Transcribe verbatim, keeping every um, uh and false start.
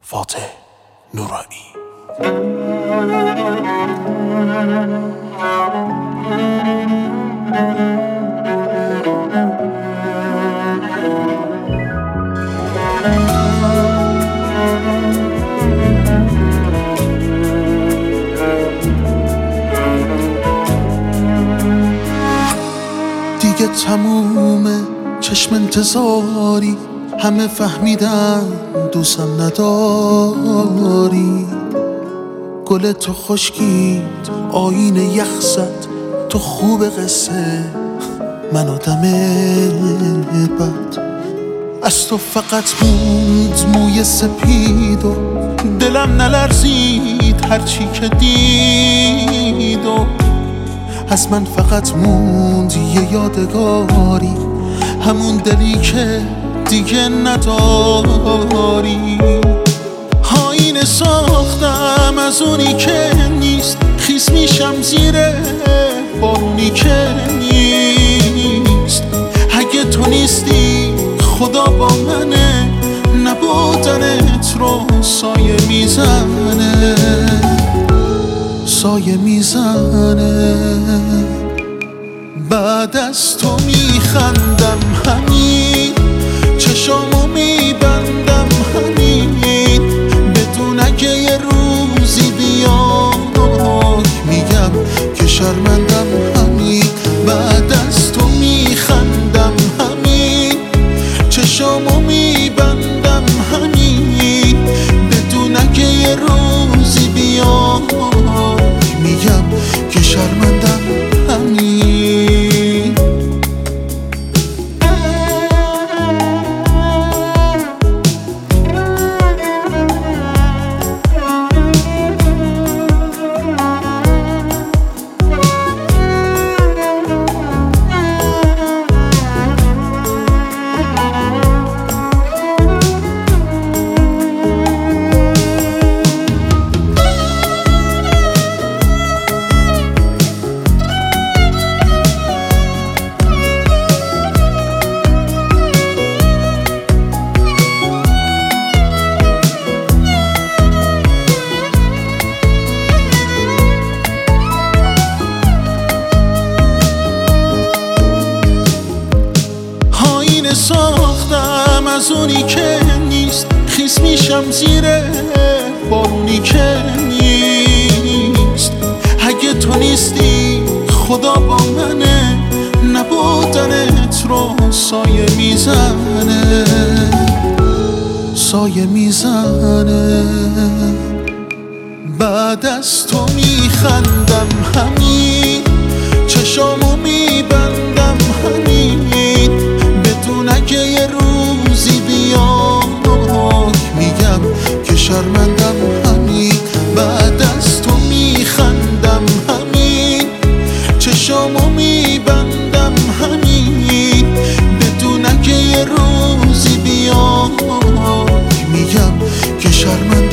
فاتح نورانی. دیگه تمومه چشم انتظاری، همه فهمیدن دوستم نداری. گل تو خشکید آینه یخ زد، تو خوب قصه من آدم بد. از تو فقط موند موی سپید و دلم نلرزید هرچی که دید و از من فقط موند یه یادگاری، همون دلی که دیگه نداری. آینه ساختم از اونی که نیست، خیس میشم زیر بارونی که نیست. اگه تو نیستی خدا با منه، نبودنت رو سایه میزنه سایه میزنه. بعد از تو میخندم همین، چشامو میبندم همین، بدون اگه یه روزی بیاد میگم که شرمندم همین. بعد از تو میخندم همین، چشامو میبندم همین، بدون اگه یه روزی بیاد میگم که شرمندم همین. ساختم از اونی که نیست، خیس میشم زیر بارونی که نیست. اگه تو نیستی خدا با منه، نبودنت رو سایه میزنه سایه میزنه. بعد از تو میخندم همین، چشامو میبندم همین، بدون اگه یه روزی بیاد میگم که شرمندم همین. بعد از تو میخندم همین، چشامو میبندم همین، بدون اگه یه روزی بیاد میگم که شرمندم